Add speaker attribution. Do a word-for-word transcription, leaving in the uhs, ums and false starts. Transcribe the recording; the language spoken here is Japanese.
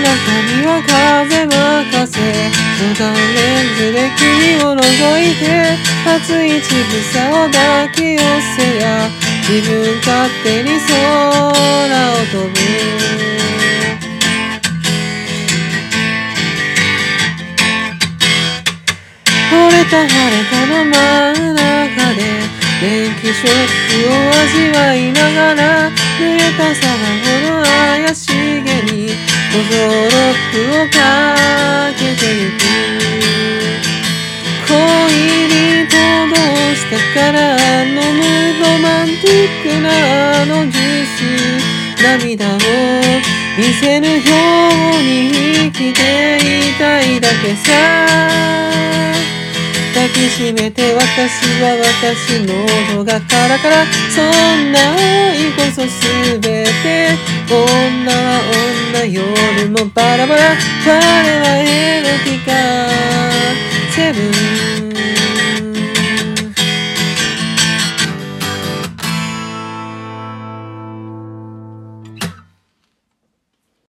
Speaker 1: には風任せ無眼レンズで君を覗いて熱い乳房を抱き寄せや自分勝手に空を飛ぶ惚れた晴れたの真ん中で電気ショックを味わいながら濡れた砂漠の怪しげに小僧ロックをかけてゆく恋人どうしたから飲むロマンティックなあのジュース涙を見せぬように生きていたいだけさ抱きしめて私は私の喉がカラカラそんな愛こそすべて女は女夜もバラバラ我はエロティカセブン